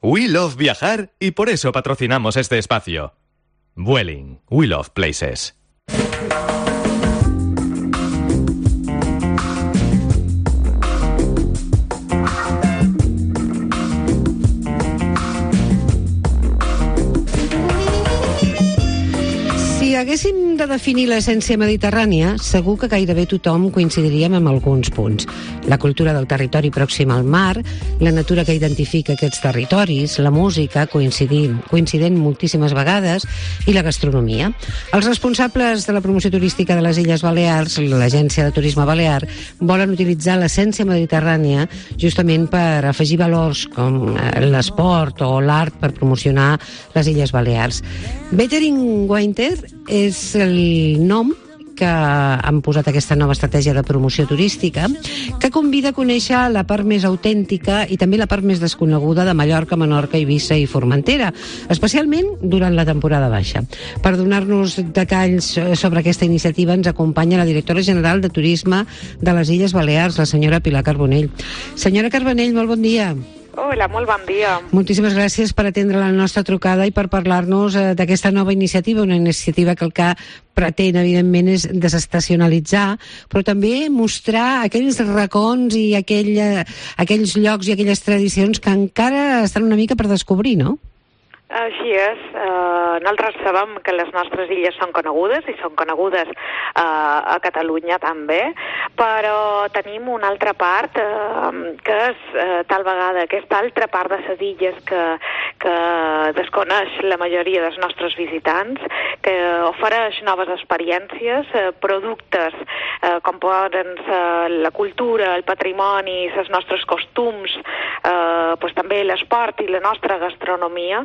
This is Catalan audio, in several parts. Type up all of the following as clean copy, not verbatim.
We love viajar y por eso patrocinamos este espacio. Vueling. We love places. Si haguéssim de definir l'essència mediterrània, segur que gairebé tothom coincidiríem amb alguns punts. La cultura del territori pròxim al mar, la natura que identifica aquests territoris, la música, coincident moltíssimes vegades, i la gastronomia. Els responsables de la promoció turística de les Illes Balears, l'Agència de Turisme Balear, volen utilitzar l'essència mediterrània justament per afegir valors com l'esport o l'art per promocionar les Illes Balears. Bettering Winter és el nom que han posat aquesta nova estratègia de promoció turística, que convida a conèixer la part més autèntica i també la part més desconeguda de Mallorca, Menorca, Eivissa i Formentera, especialment durant la temporada baixa. Per donar-nos detalls sobre aquesta iniciativa ens acompanya la directora general de Turisme de les Illes Balears, la senyora Pilar Carbonell. Senyora Carbonell, molt bon dia. Hola, molt bon dia. Moltíssimes gràcies per atendre la nostra trucada i per parlar-nos d'aquesta nova iniciativa, una iniciativa que el que pretén, evidentment, és desestacionalitzar, però també mostrar aquells racons i aquells llocs i aquelles tradicions que encara estan una mica per descobrir, no? Així és. Nosaltres sabem que les nostres illes són conegudes i són conegudes a Catalunya també, però tenim una altra part que és tal vegada aquesta altra part de les illes que desconeix la majoria dels nostres visitants, que ofereix noves experiències, productes com poden ser la cultura, el patrimoni, els nostres costums, també l'esport i la nostra gastronomia.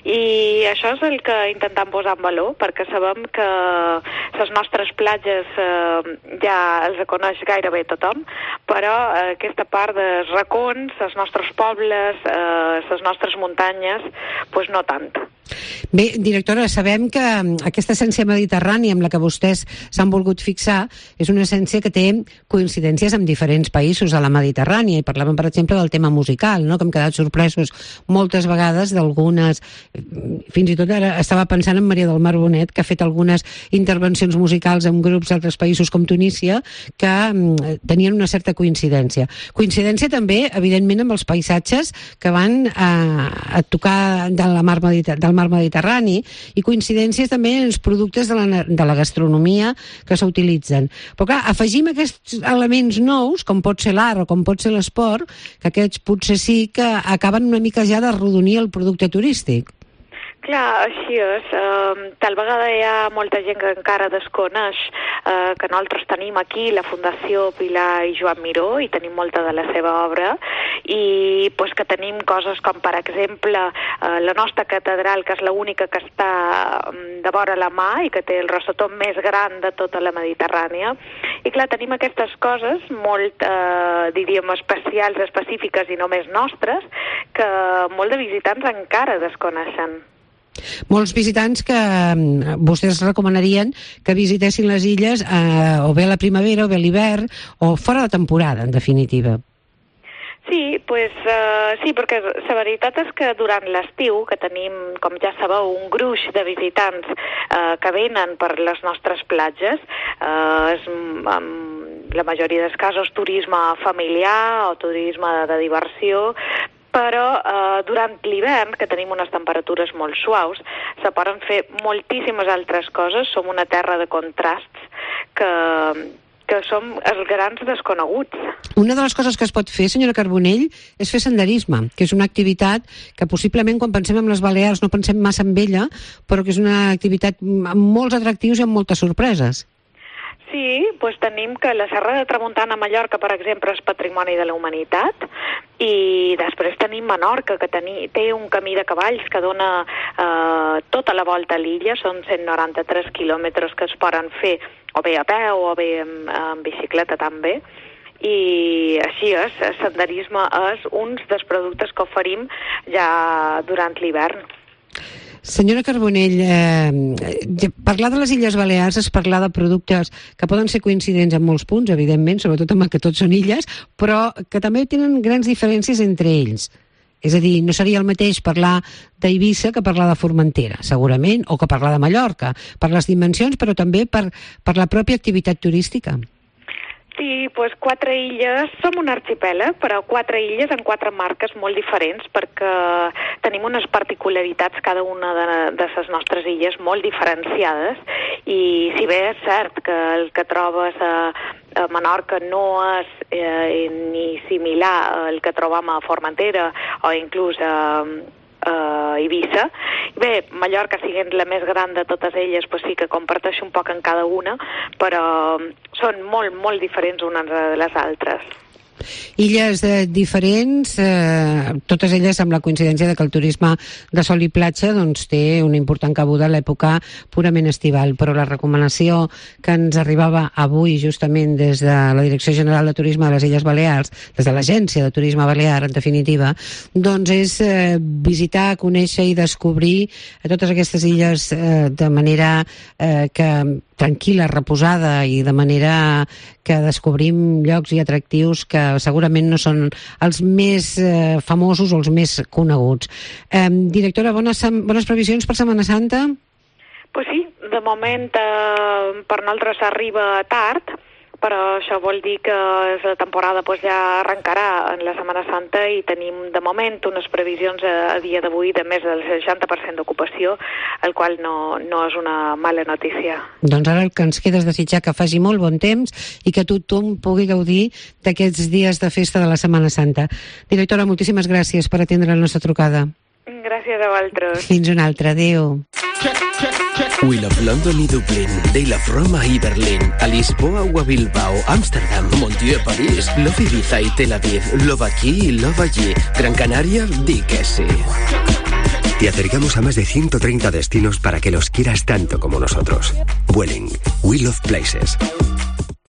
I això és el que intentem posar en valor, perquè sabem que les nostres platges ja els coneix gairebé tothom, però aquesta part dels racons, els nostres pobles, les nostres muntanyes, doncs no tant. Bé, directora, sabem que aquesta essència mediterrània amb la que vostès s'han volgut fixar és una essència que té coincidències amb diferents països de la Mediterrània, i parlàvem, per exemple, del tema musical, no? Que hem quedat sorpresos moltes vegades d'algunes, fins i tot ara estava pensant en Maria del Mar Bonet, que ha fet algunes intervencions musicals en grups d'altres països com Tunísia, que tenien una certa coincidència. Coincidència també, evidentment, amb els paisatges que van a tocar del mar Mediterrani, i coincidències també en els productes de la gastronomia que s'utilitzen. Però clar, afegim aquests elements nous, com pot ser l'art o com pot ser l'esport, que aquests potser sí que acaben una mica ja d'arrodonir el producte turístic. Clar, així és. Tal vegada hi ha molta gent que encara desconeix que nosaltres tenim aquí la Fundació Pilar i Joan Miró, i tenim molta de la seva obra, i que tenim coses com, per exemple, la nostra catedral, que és l'única que està de vora la mà i que té el rosetó més gran de tota la Mediterrània. I clar, tenim aquestes coses molt, diríem, especials, específiques i només nostres, que molt de visitants encara desconeixen. Molts visitants que vostès recomanarien que visitessin les illes o bé a la primavera o bé a l'hivern o fora de temporada, en definitiva. Sí, sí, perquè la veritat és que durant l'estiu, que tenim, com ja sabeu, un gruix de visitants que venen per les nostres platges, és en la majoria dels casos turisme familiar o turisme de diversió, però durant l'hivern, que tenim unes temperatures molt suaus, se poden fer moltíssimes altres coses. Som una terra de contrasts que som els grans desconeguts. Una de les coses que es pot fer, senyora Carbonell, és fer senderisme, que és una activitat que possiblement quan pensem en les Balears no pensem massa en ella, però que és una activitat amb molts atractius i amb moltes sorpreses. Sí, tenim que la Serra de Tramuntana a Mallorca, per exemple, és patrimoni de la humanitat, i després tenim Menorca, que té un camí de cavalls que dona tota la volta a l'illa, són 193 quilòmetres que es poden fer o bé a peu o bé en bicicleta també, i així és, el senderisme és un dels productes que oferim ja durant l'hivern. Senyora Carbonell, parlar de les Illes Balears és parlar de productes que poden ser coincidents en molts punts, evidentment, sobretot amb el que tots són illes, però que també tenen grans diferències entre ells. És a dir, no seria el mateix parlar d'Eivissa que parlar de Formentera, segurament, o que parlar de Mallorca, per les dimensions, però també per la pròpia activitat turística. Sí, doncs 4 illes, som un arxipèlag, però 4 illes en 4 marques molt diferents, perquè tenim unes particularitats cada una de les nostres illes molt diferenciades, i si bé és cert que el que trobes a Menorca no és ni similar al que trobam a Formentera o inclús a Eivissa. Bé, Mallorca, sent la més gran de totes elles, pues sí que comparteix un poc en cada una, però són molt, molt diferents unes de les altres. Illes diferents, totes elles amb la coincidència de que el turisme de sol i platja doncs, té una important cabuda a l'època purament estival, però la recomanació que ens arribava avui justament des de la Direcció General de Turisme de les Illes Balears, des de l'Agència de Turisme Balear, en definitiva, doncs és visitar, conèixer i descobrir totes aquestes illes de manera tranquil·la, reposada, i de manera que descobrim llocs i atractius que segurament no són els més famosos o els més coneguts. Directora, bones previsions per Setmana Santa? Pues sí, de moment per nosaltres arriba tard, però això vol dir que la temporada ja arrencarà en la Setmana Santa i tenim de moment unes previsions a dia d'avui de més del 60% d'ocupació, el qual no és una mala notícia. Doncs ara el que ens queda és desitjar que faci molt bon temps i que tothom pugui gaudir d'aquests dies de festa de la Setmana Santa. Directora, moltíssimes gràcies per atendre la nostra trucada. Gràcies a vosaltres. Fins una altra, adéu. We Love London i Dublín, They Love Roma i Berlín, a Lisboa o a Bilbao, Ámsterdam, Montier, París, Love Ibiza y Tel Aviv, Love aquí y Love allí, Gran Canaria, di que sí. Te acercamos a más de 130 destinos para que los quieras tanto como nosotros. Vueling, We Love Places.